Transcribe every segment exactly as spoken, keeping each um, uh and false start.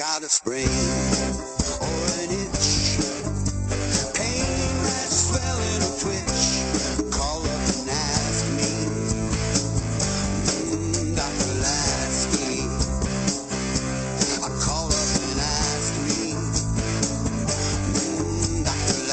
got a sprain or an itch, pain that swell in a twitch, call up and ask me, mm, Doctor Lasky. I call up and ask me, mm, Doctor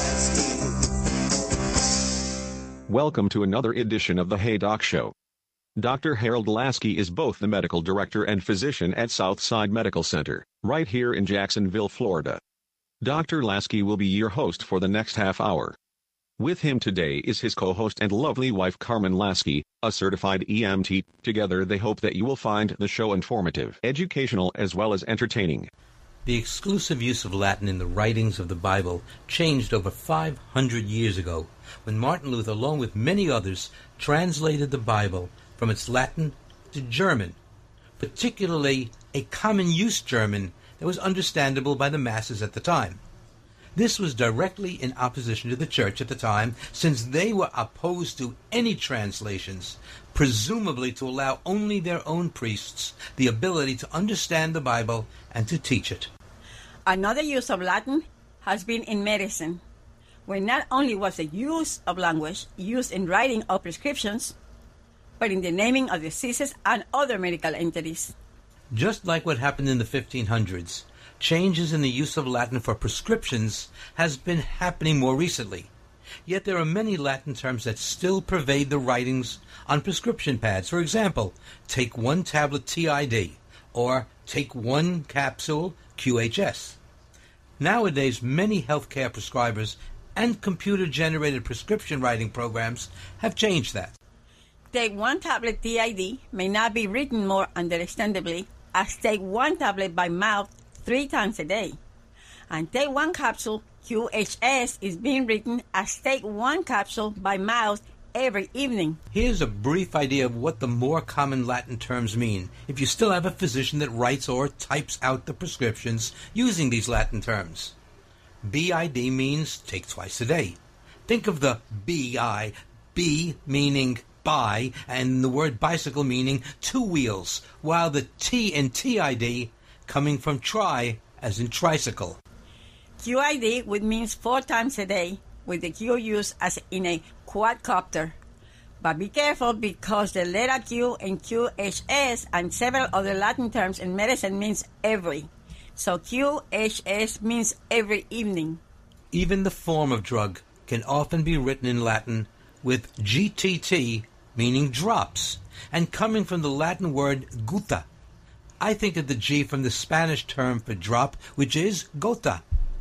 Lasky. Welcome to another edition of the Hey Doc Show. Doctor Harold Lasky is both the medical director and physician at Southside Medical Center, right here in Jacksonville, Florida. Doctor Lasky will be your host for the next half hour. With him today is his co-host and lovely wife Carmen Lasky, a certified E M T. Together they hope that you will find the show informative, educational, as well as entertaining. The exclusive use of Latin in the writings of the Bible changed over five hundred years ago, when Martin Luther, along with many others, translated the Bible from its Latin to German, particularly a common-use German that was understandable by the masses at the time. This was directly in opposition to the church at the time, since they were opposed to any translations, presumably to allow only their own priests the ability to understand the Bible and to teach it. Another use of Latin has been in medicine, where not only was the use of language used in writing of prescriptions, but in the naming of diseases and other medical entities. Just like what happened in the fifteen hundreds, changes in the use of Latin for prescriptions has been happening more recently. Yet there are many Latin terms that still pervade the writings on prescription pads. For example, take one tablet T I D, or take one capsule Q H S. Nowadays, many healthcare prescribers and computer-generated prescription writing programs have changed that. Take one tablet T I D may not be written more understandably as take one tablet by mouth three times a day. And take one capsule Q H S is being written as take one capsule by mouth every evening. Here's a brief idea of what the more common Latin terms mean, if you still have a physician that writes or types out the prescriptions using these Latin terms. B I D means take twice a day. Think of the B I, B meaning by, and the word bicycle meaning two wheels, while the T in T I D coming from tri, as in tricycle. Q I D would mean four times a day, with the Q used as in a quadcopter. But be careful, because the letter Q in Q H S and several other Latin terms in medicine means every. So Q H S means every evening. Even the form of drug can often be written in Latin with G T T, meaning drops, and coming from the Latin word gutta. I think of the G from the Spanish term for drop, which is gota.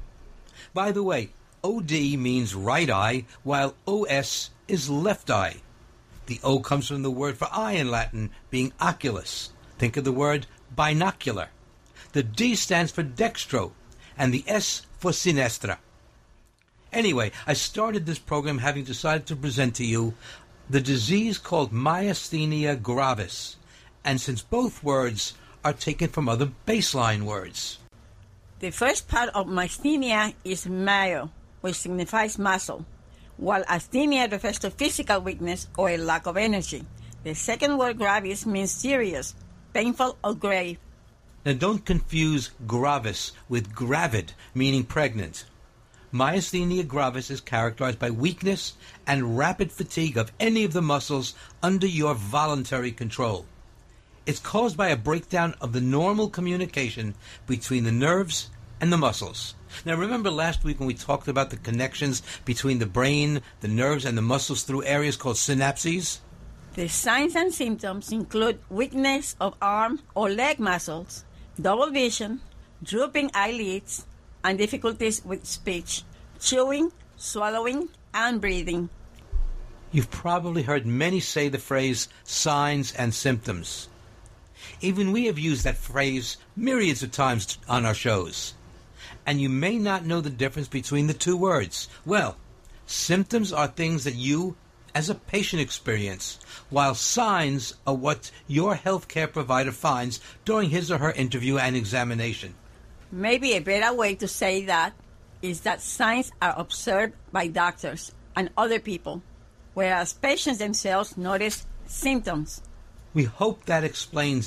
By the way, O D means right eye, while O S is left eye. The O comes from the word for eye in Latin, being oculus. Think of the word binocular. The D stands for dextro, and the S for sinistra. Anyway, I started this program having decided to present to you the disease called myasthenia gravis, and since both words are taken from other baseline words. The first part of myasthenia is myo, which signifies muscle, while asthenia refers to physical weakness or a lack of energy. The second word gravis means serious, painful, or grave. Now don't confuse gravis with gravid, meaning pregnant. Myasthenia gravis is characterized by weakness and rapid fatigue of any of the muscles under your voluntary control. It's caused by a breakdown of the normal communication between the nerves and the muscles. Now remember last week when we talked about the connections between the brain, the nerves, and the muscles through areas called synapses? The signs and symptoms include weakness of arm or leg muscles, double vision, drooping eyelids, and difficulties with speech, chewing, swallowing, and breathing. You've probably heard many say the phrase signs and symptoms. Even we have used that phrase myriads of times on our shows. And you may not know the difference between the two words. Well, symptoms are things that you, as a patient, experience, while signs are what your healthcare provider finds during his or her interview and examination. Maybe a better way to say that is that signs are observed by doctors and other people, whereas patients themselves notice symptoms. We hope that explains it,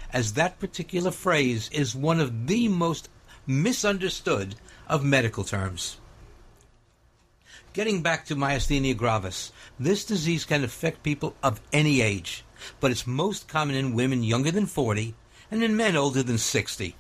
as that particular phrase is one of the most misunderstood of medical terms. Getting back to myasthenia gravis, this disease can affect people of any age, but it's most common in women younger than forty and in men older than sixty.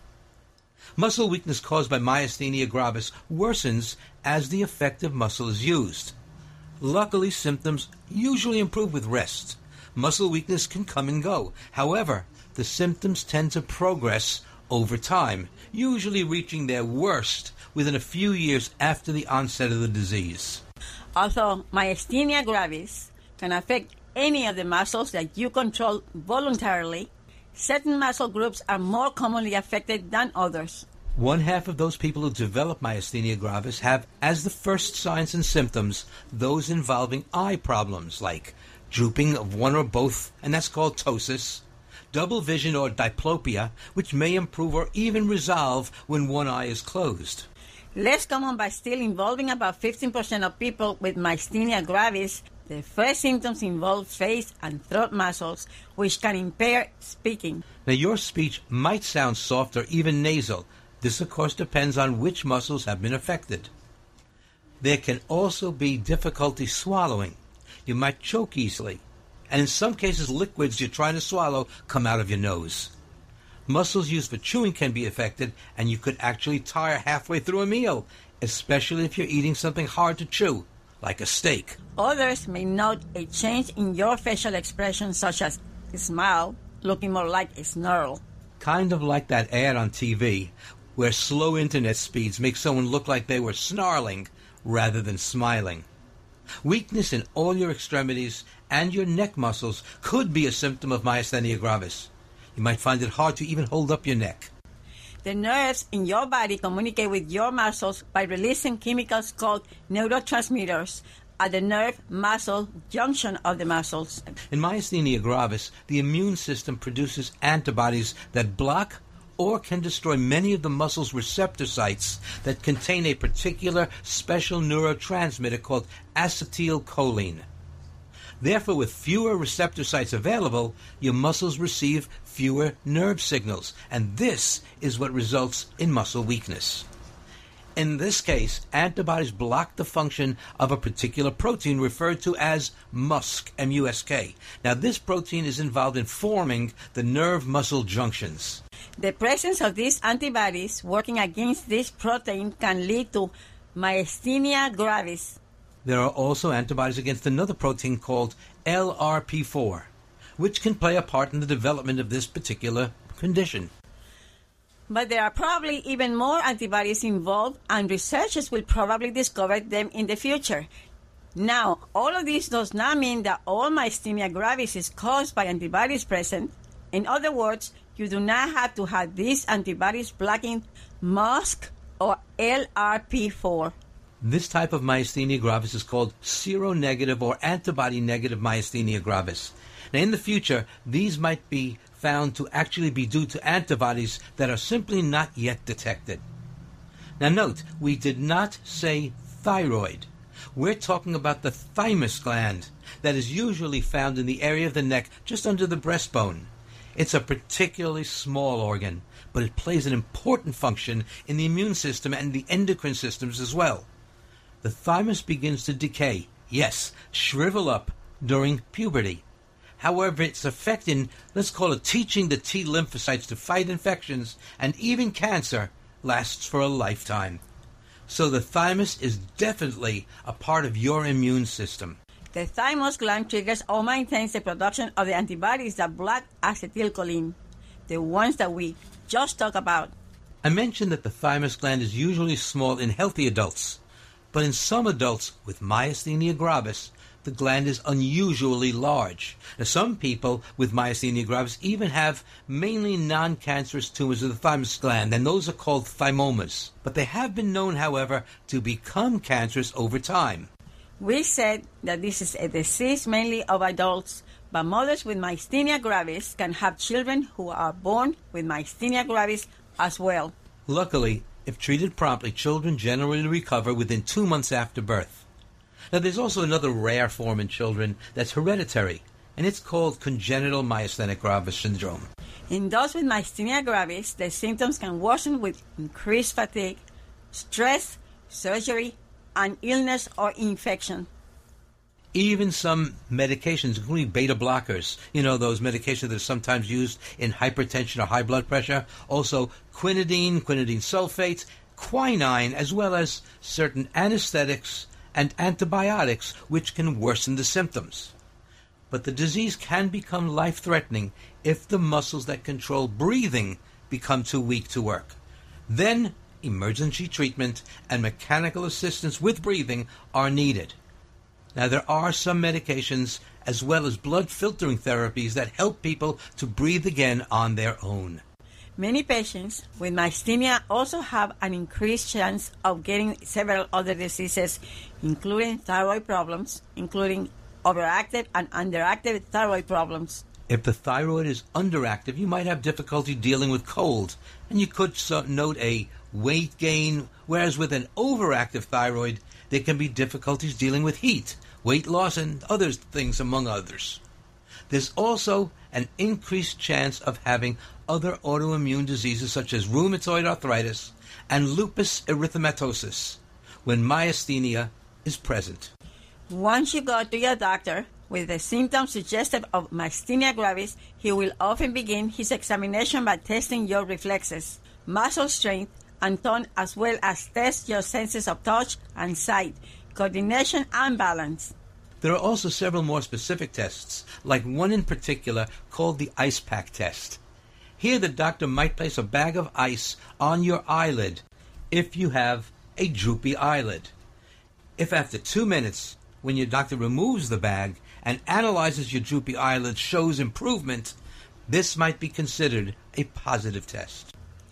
Muscle weakness caused by myasthenia gravis worsens as the effective muscle is used. Luckily, symptoms usually improve with rest. Muscle weakness can come and go. However, the symptoms tend to progress over time, usually reaching their worst within a few years after the onset of the disease. Although myasthenia gravis can affect any of the muscles that you control voluntarily, certain muscle groups are more commonly affected than others. One half of those people who develop myasthenia gravis have as the first signs and symptoms those involving eye problems like drooping of one or both, and that's called ptosis, double vision or diplopia, which may improve or even resolve when one eye is closed. Less common but still involving about fifteen percent of people with myasthenia gravis, the first symptoms involve face and throat muscles, which can impair speaking. Now, your speech might sound soft or even nasal. This, of course, depends on which muscles have been affected. There can also be difficulty swallowing. You might choke easily, and in some cases, liquids you're trying to swallow come out of your nose. Muscles used for chewing can be affected, and you could actually tire halfway through a meal, especially if you're eating something hard to chew, like a steak. Others may note a change in your facial expression, such as a smile, looking more like a snarl. Kind of like that ad on T V, where slow internet speeds make someone look like they were snarling rather than smiling. Weakness in all your extremities and your neck muscles could be a symptom of myasthenia gravis. You might find it hard to even hold up your neck. The nerves in your body communicate with your muscles by releasing chemicals called neurotransmitters at the nerve-muscle junction of the muscles. In myasthenia gravis, the immune system produces antibodies that block or can destroy many of the muscle's receptor sites that contain a particular special neurotransmitter called acetylcholine. Therefore, with fewer receptor sites available, your muscles receive fewer nerve signals, and this is what results in muscle weakness. In this case, antibodies block the function of a particular protein referred to as MuSK, M U S K. Now, this protein is involved in forming the nerve-muscle junctions. The presence of these antibodies working against this protein can lead to myasthenia gravis. There are also antibodies against another protein called L R P four, which can play a part in the development of this particular condition. But there are probably even more antibodies involved, and researchers will probably discover them in the future. Now, all of this does not mean that all myasthenia gravis is caused by antibodies present. In other words, you do not have to have these antibodies blocking MuSK or L R P four. This type of myasthenia gravis is called seronegative or antibody-negative myasthenia gravis. Now, in the future, these might be found to actually be due to antibodies that are simply not yet detected. Now, note, we did not say thyroid. We're talking about the thymus gland that is usually found in the area of the neck just under the breastbone. It's a particularly small organ, but it plays an important function in the immune system and the endocrine systems as well. The thymus begins to decay, yes, shrivel up during puberty. However, its effect in, let's call it teaching the T lymphocytes to fight infections and even cancer lasts for a lifetime. So the thymus is definitely a part of your immune system. The thymus gland triggers or maintains the production of the antibodies that block acetylcholine, the ones that we just talked about. I mentioned that the thymus gland is usually small in healthy adults, but in some adults with myasthenia gravis, the gland is unusually large. Now, some people with myasthenia gravis even have mainly non-cancerous tumors of the thymus gland, and those are called thymomas. But they have been known, however, to become cancerous over time. We said that this is a disease mainly of adults, but mothers with myasthenia gravis can have children who are born with myasthenia gravis as well. Luckily, if treated promptly, children generally recover within two months after birth. Now, there's also another rare form in children that's hereditary, and it's called congenital myasthenia gravis syndrome. In those with myasthenia gravis, the symptoms can worsen with increased fatigue, stress, surgery, and illness or infection. Even some medications, including beta blockers, you know, those medications that are sometimes used in hypertension or high blood pressure, also quinidine, quinidine sulfate, quinine, as well as certain anesthetics and antibiotics, which can worsen the symptoms. But the disease can become life-threatening if the muscles that control breathing become too weak to work. Then, emergency treatment and mechanical assistance with breathing are needed. Now, there are some medications as well as blood filtering therapies that help people to breathe again on their own. Many patients with myasthenia also have an increased chance of getting several other diseases, including thyroid problems, including overactive and underactive thyroid problems. If the thyroid is underactive, you might have difficulty dealing with cold, and you could so- note a weight gain, whereas with an overactive thyroid, there can be difficulties dealing with heat, weight loss, and other things, among others. There's also an increased chance of having other autoimmune diseases such as rheumatoid arthritis and lupus erythematosus when myasthenia is present. Once you go to your doctor with the symptoms suggestive of myasthenia gravis, he will often begin his examination by testing your reflexes, muscle strength, and tone, as well as test your senses of touch and sight, coordination, and balance. There are also several more specific tests, like one in particular called the ice pack test. Here the doctor might place a bag of ice on your eyelid if you have a droopy eyelid. If after two minutes, when your doctor removes the bag and analyzes your droopy eyelid, shows improvement, this might be considered a positive test.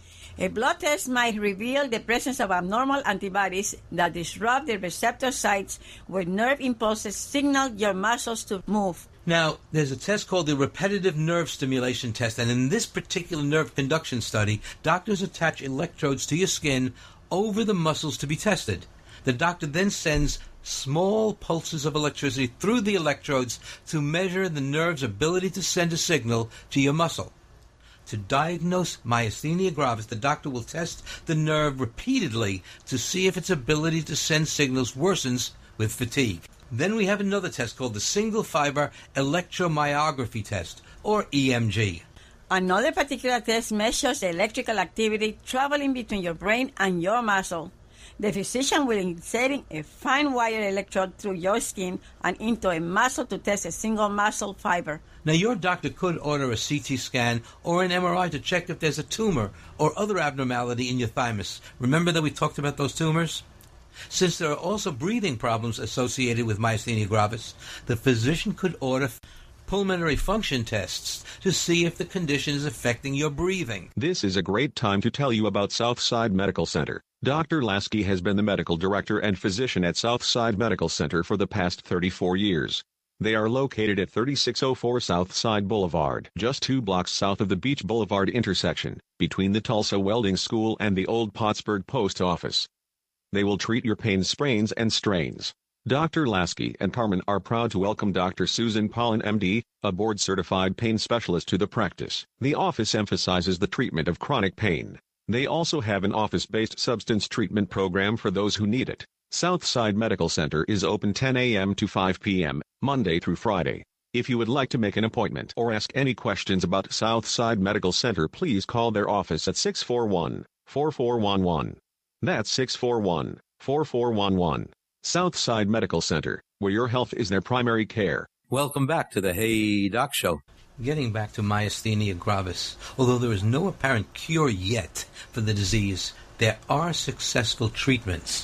A blood test might reveal the presence of abnormal antibodies that disrupt the receptor sites where nerve impulses signal your muscles to move. Now, there's a test called the repetitive nerve stimulation test, and in this particular nerve conduction study, doctors attach electrodes to your skin over the muscles to be tested. The doctor then sends small pulses of electricity through the electrodes to measure the nerve's ability to send a signal to your muscle. To diagnose myasthenia gravis, the doctor will test the nerve repeatedly to see if its ability to send signals worsens with fatigue. Then we have another test called the single fiber electromyography test, or E M G. Another particular test measures the electrical activity traveling between your brain and your muscle. The physician will insert a fine wire electrode through your skin and into a muscle to test a single muscle fiber. Now, your doctor could order a C T scan or an M R I to check if there's a tumor or other abnormality in your thymus. Remember that we talked about those tumors? Since there are also breathing problems associated with myasthenia gravis, the physician could order pulmonary function tests to see if the condition is affecting your breathing. This is a great time to tell you about Southside Medical Center. Doctor Lasky has been the medical director and physician at Southside Medical Center for the past thirty-four years. They are located at thirty-six oh four Southside Boulevard, just two blocks south of the Beach Boulevard intersection, between the Tulsa Welding School and the Old Pottsburg Post Office. They will treat your pain, sprains, and strains. Doctor Lasky and Parman are proud to welcome Doctor Susan Pollan, M D, a board-certified pain specialist, to the practice. The office emphasizes the treatment of chronic pain. They also have an office-based substance treatment program for those who need it. Southside Medical Center is open ten a.m. to five p.m., Monday through Friday. If you would like to make an appointment or ask any questions about Southside Medical Center, please call their office at six four one, four four one one. That's six four one, four four one one. Southside Medical Center, where your health is their primary care. Welcome back to the Hey Doc Show. Getting back to myasthenia gravis, although there is no apparent cure yet for the disease, there are successful treatments.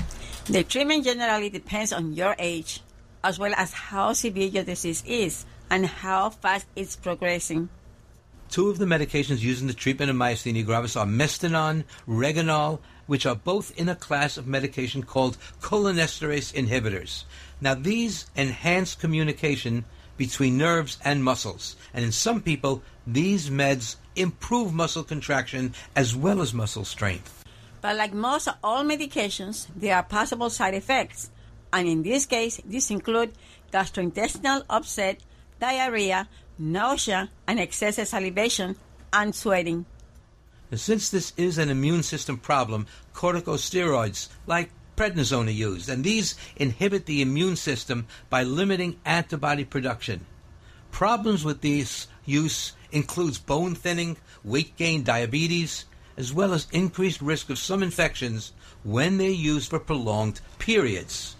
The treatment generally depends on your age, as well as how severe your disease is and how fast it's progressing. Two of the medications used in the treatment of myasthenia gravis are Mestinon, Regonal, which are both in a class of medication called cholinesterase inhibitors. Now, these enhance communication between nerves and muscles, and in some people, these meds improve muscle contraction as well as muscle strength. But like most all medications, there are possible side effects, and in this case, these include gastrointestinal upset, diarrhea, nausea, and excessive salivation and sweating. Now, since this is an immune system problem, corticosteroids like prednisone are used, and these inhibit the immune system by limiting antibody production. Problems with these use includes bone thinning, weight gain, diabetes, as well as increased risk of some infections when they're used for prolonged periods.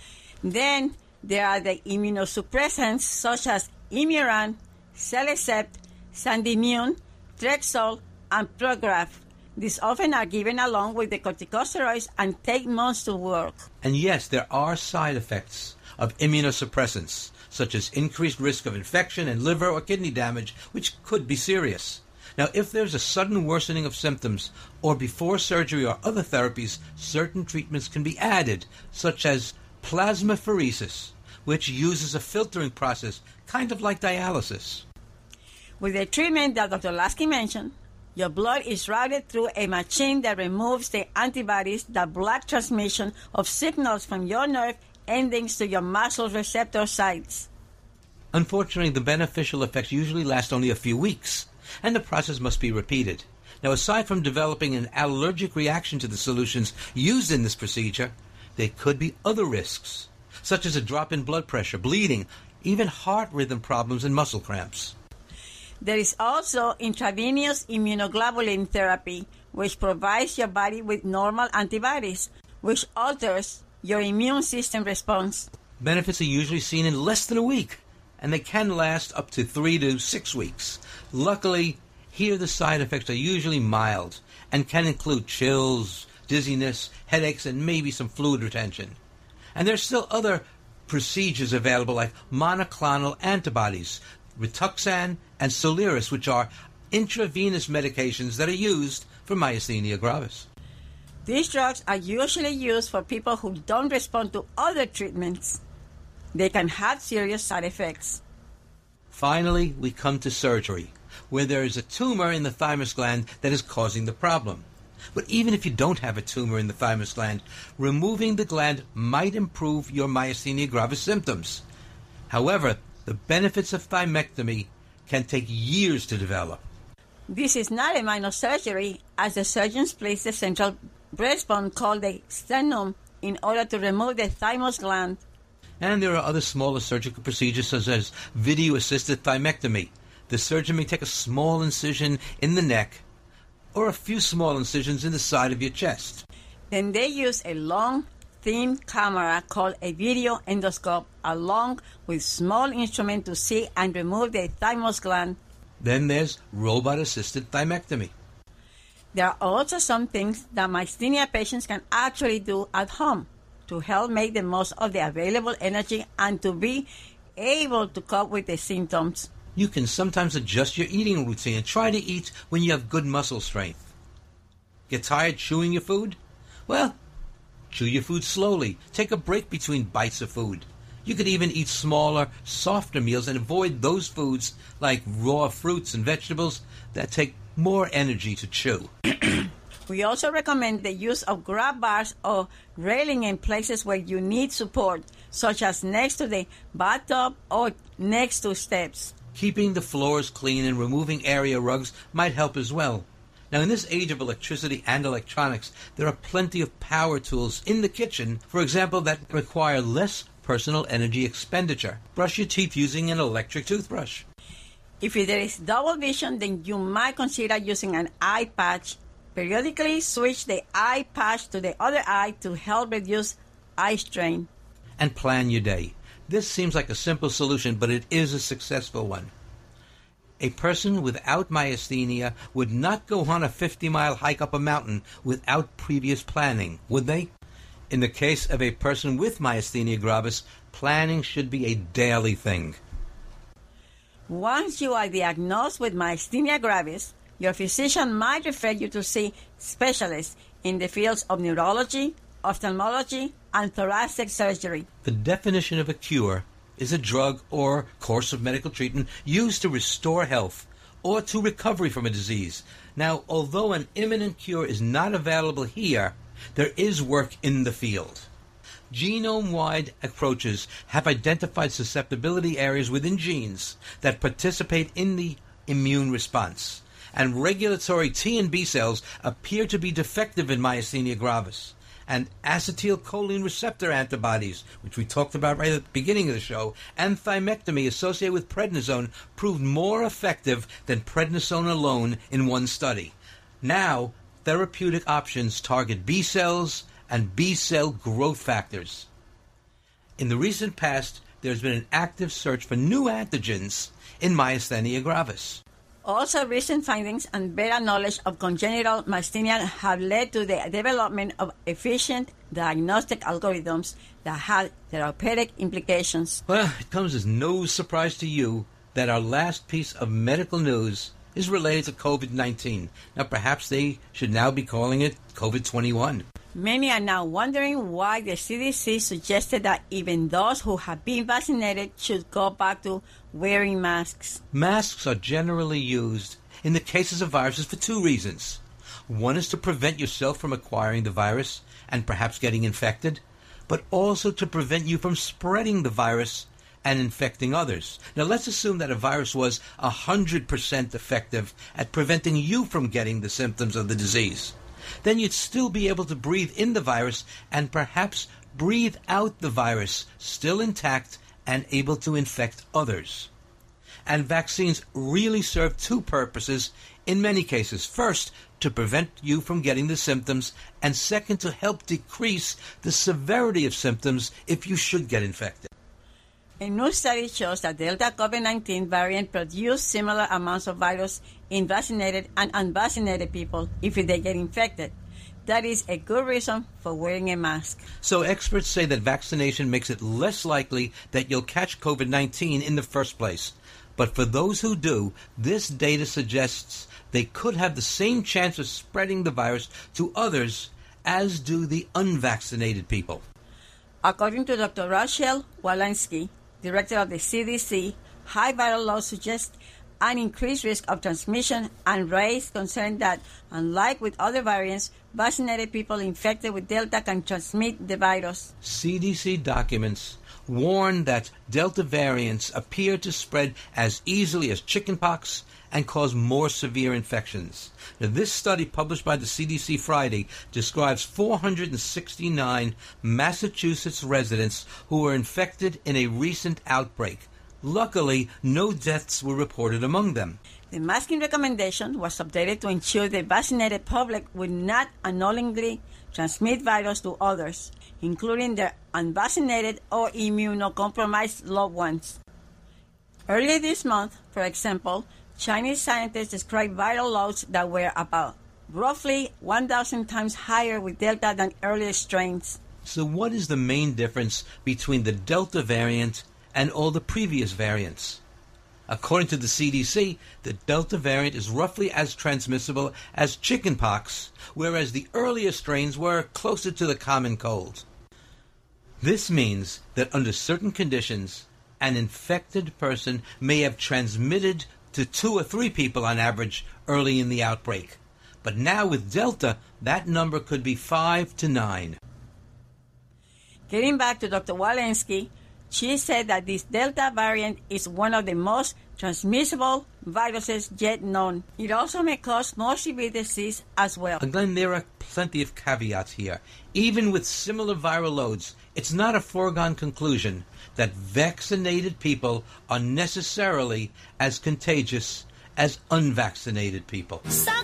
Then there are the immunosuppressants such as Imuran, Celecept, Sandimmune, Trexol, and Prograf. These often are given along with the corticosteroids and take months to work. And yes, there are side effects of immunosuppressants, such as increased risk of infection and liver or kidney damage, which could be serious. Now, if there's a sudden worsening of symptoms, or before surgery or other therapies, certain treatments can be added, such as plasmapheresis, which uses a filtering process, kind of like dialysis. With the treatment that Doctor Lasky mentioned, your blood is routed through a machine that removes the antibodies that block transmission of signals from your nerve endings to your muscle receptor sites. Unfortunately, the beneficial effects usually last only a few weeks, and the process must be repeated. Now, aside from developing an allergic reaction to the solutions used in this procedure, there could be other risks, such as a drop in blood pressure, bleeding, even heart rhythm problems and muscle cramps. There is also intravenous immunoglobulin therapy, which provides your body with normal antibodies, which alters your immune system response. Benefits are usually seen in less than a week, and they can last up to three to six weeks. Luckily, here the side effects are usually mild and can include chills, dizziness, headaches, and maybe some fluid retention. And there's still other procedures available like monoclonal antibodies, Rituxan and Soliris, which are intravenous medications that are used for myasthenia gravis. These drugs are usually used for people who don't respond to other treatments. They can have serious side effects. Finally, we come to surgery, where there is a tumor in the thymus gland that is causing the problem. But even if you don't have a tumor in the thymus gland, removing the gland might improve your myasthenia gravis symptoms. However, the benefits of thymectomy can take years to develop. This is not a minor surgery, as the surgeons place the central breastbone called the sternum in order to remove the thymus gland. And there are other smaller surgical procedures such as video-assisted thymectomy. The surgeon may take a small incision in the neck or a few small incisions in the side of your chest. Then they use a long, thin camera called a video endoscope along with small instrument to see and remove the thymus gland. Then there's robot-assisted thymectomy. There are also some things that myasthenia patients can actually do at home to help make the most of the available energy and to be able to cope with the symptoms. You can sometimes adjust your eating routine and try to eat when you have good muscle strength. Get tired chewing your food? Well, chew your food slowly. Take a break between bites of food. You could even eat smaller, softer meals and avoid those foods like raw fruits and vegetables that take more energy to chew. We also recommend the use of grab bars or railing in places where you need support, such as next to the bathtub or next to steps. Keeping the floors clean and removing area rugs might help as well. Now, in this age of electricity and electronics, there are plenty of power tools in the kitchen, for example, that require less personal energy expenditure. Brush your teeth using an electric toothbrush. If there is double vision, then you might consider using an eye patch. Periodically switch the eye patch to the other eye to help reduce eye strain. And plan your day. This seems like a simple solution, but it is a successful one. A person without myasthenia would not go on a fifty-mile hike up a mountain without previous planning, would they? In the case of a person with myasthenia gravis, planning should be a daily thing. Once you are diagnosed with myasthenia gravis, your physician might refer you to see specialists in the fields of neurology, ophthalmology, and thoracic surgery. The definition of a cure is a drug or course of medical treatment used to restore health or to recovery from a disease. Now, although an imminent cure is not available here, there is work in the field. Genome-wide approaches have identified susceptibility areas within genes that participate in the immune response, and regulatory T and B cells appear to be defective in myasthenia gravis. And acetylcholine receptor antibodies, which we talked about right at the beginning of the show, and thymectomy associated with prednisone proved more effective than prednisone alone in one study. Now, therapeutic options target B cells and B-cell growth factors. In the recent past, there's been an active search for new antigens in myasthenia gravis. Also, recent findings and better knowledge of congenital myasthenia have led to the development of efficient diagnostic algorithms that have therapeutic implications. Well, it comes as no surprise to you that our last piece of medical news is related to COVID nineteen. Now, perhaps they should now be calling it COVID twenty-one. Many are now wondering why the C D C suggested that even those who have been vaccinated should go back to wearing masks. Masks are generally used in the cases of viruses for two reasons. One is to prevent yourself from acquiring the virus and perhaps getting infected, but also to prevent you from spreading the virus and infecting others. Now, let's assume that a virus was one hundred percent effective at preventing you from getting the symptoms of the disease. Then you'd still be able to breathe in the virus and perhaps breathe out the virus, still intact and able to infect others. And vaccines really serve two purposes in many cases. First, to prevent you from getting the symptoms, and second, to help decrease the severity of symptoms if you should get infected. A new study shows that Delta COVID nineteen variant produced similar amounts of virus in vaccinated and unvaccinated people if they get infected. That is a good reason for wearing a mask. So experts say that vaccination makes it less likely that you'll catch COVID nineteen in the first place. But for those who do, this data suggests they could have the same chance of spreading the virus to others as do the unvaccinated people. According to Doctor Rachel Walensky, director of the C D C, high viral loads suggest an increased risk of transmission and raise concern that, unlike with other variants, vaccinated people infected with Delta can transmit the virus. C D C documents warn that Delta variants appear to spread as easily as chickenpox and cause more severe infections. Now, this study published by the C D C Friday describes four hundred sixty-nine Massachusetts residents who were infected in a recent outbreak. Luckily, no deaths were reported among them. The masking recommendation was updated to ensure the vaccinated public would not unknowingly transmit virus to others, including their unvaccinated or immunocompromised loved ones. Earlier this month, for example, Chinese scientists described viral loads that were about roughly one thousand times higher with Delta than earlier strains. So what is the main difference between the Delta variant and all the previous variants? According to the C D C, the Delta variant is roughly as transmissible as chickenpox, whereas the earlier strains were closer to the common cold. This means that under certain conditions, an infected person may have transmitted to two or three people on average early in the outbreak. But now with Delta, that number could be five to nine. Getting back to Doctor Walensky, she said that this Delta variant is one of the most transmissible viruses yet known. It also may cause more severe disease as well. Again, there are plenty of caveats here. Even with similar viral loads, it's not a foregone conclusion that vaccinated people are necessarily as contagious as unvaccinated people.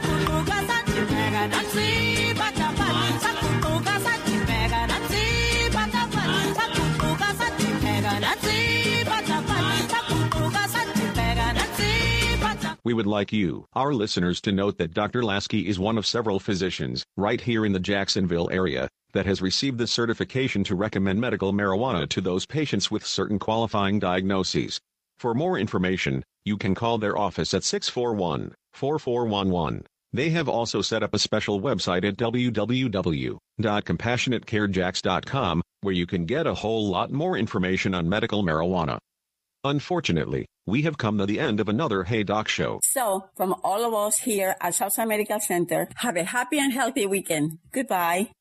We would like you, our listeners, to note that Doctor Lasky is one of several physicians, right here in the Jacksonville area, that has received the certification to recommend medical marijuana to those patients with certain qualifying diagnoses. For more information, you can call their office at six four one, four four one one. They have also set up a special website at w w w dot compassionate care jacks dot com, where you can get a whole lot more information on medical marijuana. Unfortunately, we have come to the end of another Hey Doc show. So, from all of us here at Southside Medical Center, have a happy and healthy weekend. Goodbye.